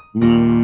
うー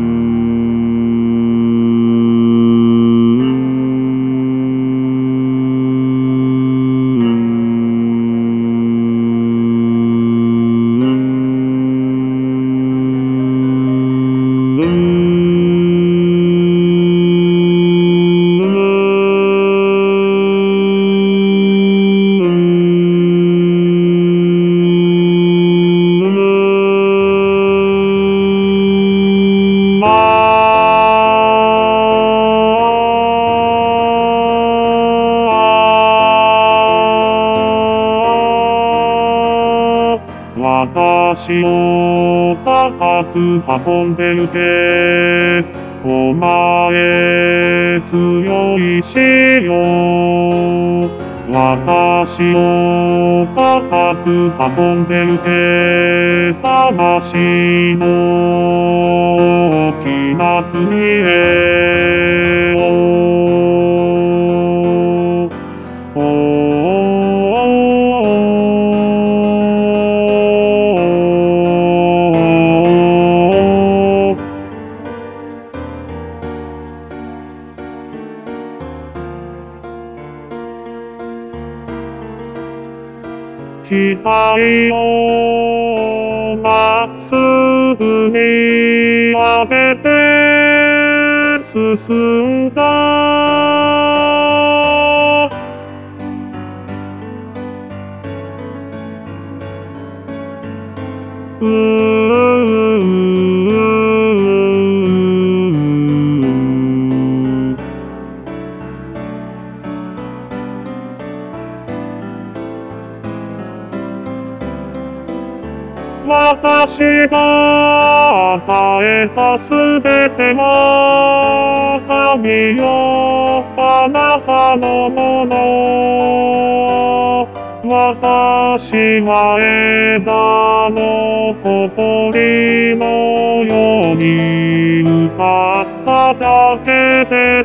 私を高く運んでゆけ。お前強いしよ。私を高く運んでゆけ。魂の大きな国へ。期待をまっすぐに上げて進んだ。私が与えたすべては神よ、あなたのもの。私は枝の小鳥のように歌っただけです。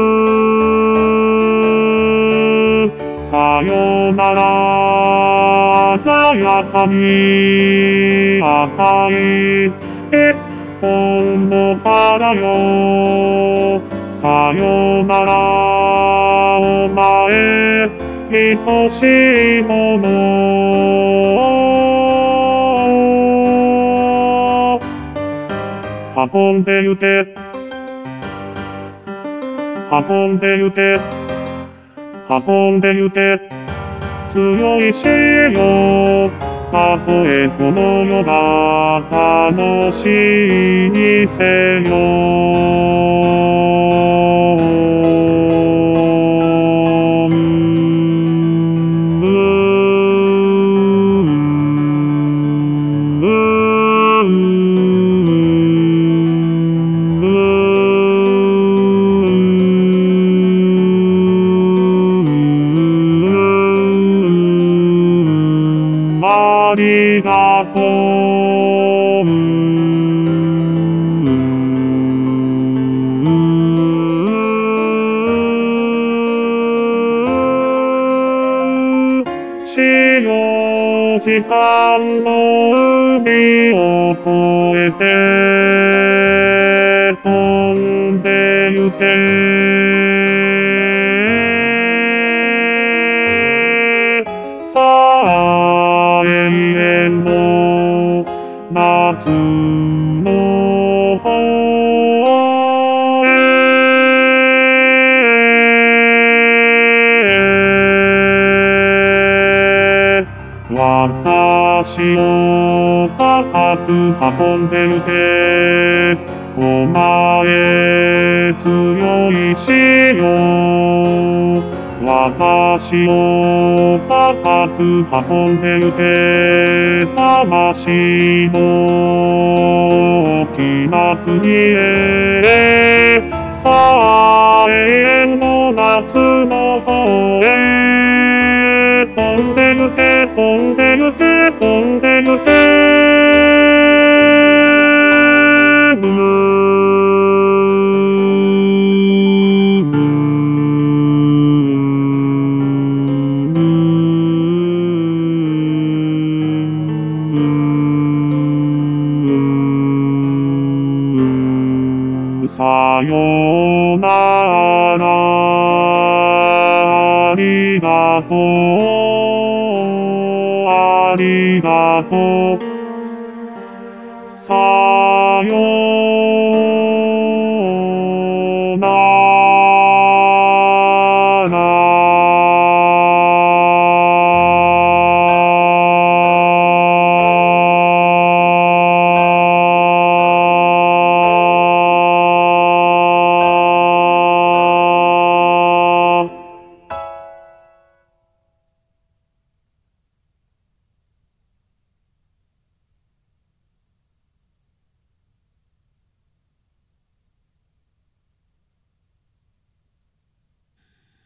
さよなら、鮮やかに赤い一本のバラよ。さよなら、お前、愛しいもの。運んでゆけ。運んでゆけ。運んでゆけ。強いしよ。たとえこの世が楽しいにせよ。ありがとう。14時間の海を越えて飛んでゆけ。さあ永遠の夏の方へ。私を高く運んでゆけ。お前強いしよ。私を高く運んでゆけ。魂の大きな国へ。さあ永遠の夏の方へ。飛んでゆけ、飛んでゆけ、飛んでゆけ。 さようなら。ありがとう。ありがとう。さよう